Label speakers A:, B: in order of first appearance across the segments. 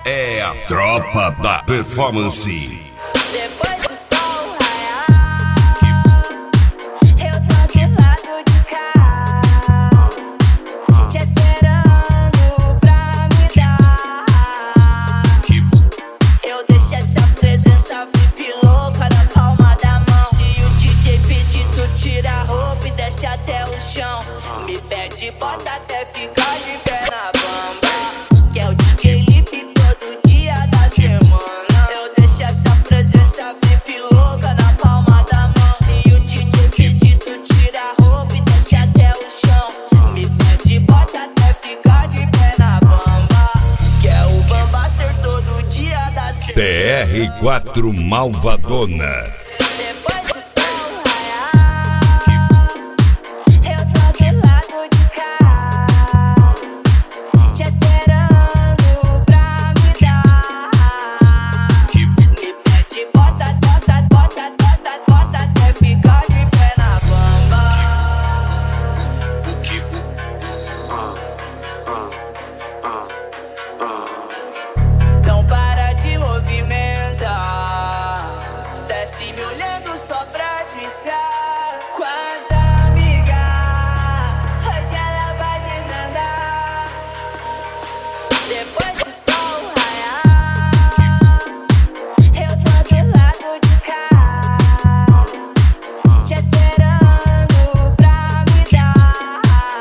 A: É a tropa da performance.
B: Depois do sol raiar, eu tô aqui lado de cá, te esperando pra me dar. Eu deixo essa presença VIP louca na palma da mão. Se o DJ pedir, tu tira a roupa e desce até o chão. Me pede, bota até ficar de pé na bamba, que é o DJ Lipe todo dia da semana. Eu deixo essa presença VIP louca na palma da mão. Se o DJ pedir, tu tira a roupa e desce até o chão. Me pede, bota até ficar de pé na bamba, que é o Van Baster todo dia da semana.
A: TR4 Malvadona.
B: Depois do sol raiar, eu tô aqui lado de cá, te esperando pra me dar. Me pede, bota até ficar de pé na bamba. Não para de movimentar, desce me olhando só pra disser com as amigas. Hoje ela vai desandar. Depois do sol raiar, eu tô aqui lado de cá, te esperando pra me dar.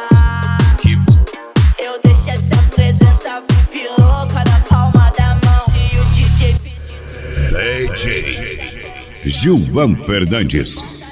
B: Eu deixo essa presença VIP louca na palma da mão. Se o DJ pedir,
A: DJ Gilvan Fernandes.